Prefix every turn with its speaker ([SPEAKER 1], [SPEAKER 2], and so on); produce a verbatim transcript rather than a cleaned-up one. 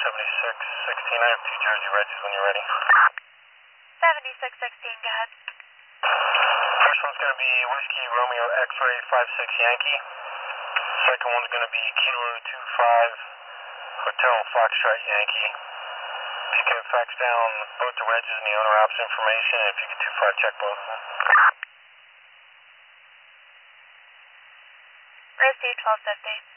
[SPEAKER 1] seventy-six sixteen. I have two Jersey Regis when you're ready.
[SPEAKER 2] seventy-six sixteen, go ahead.
[SPEAKER 1] First one's going to be Whiskey Romeo X-Ray five six Yankee. Second one's going to be Kilo two five Hotel Foxtrot Yankee. If you can fax down both the Regis and the owner ops information, and if you could two five check both of them.
[SPEAKER 2] Received twelve fifty.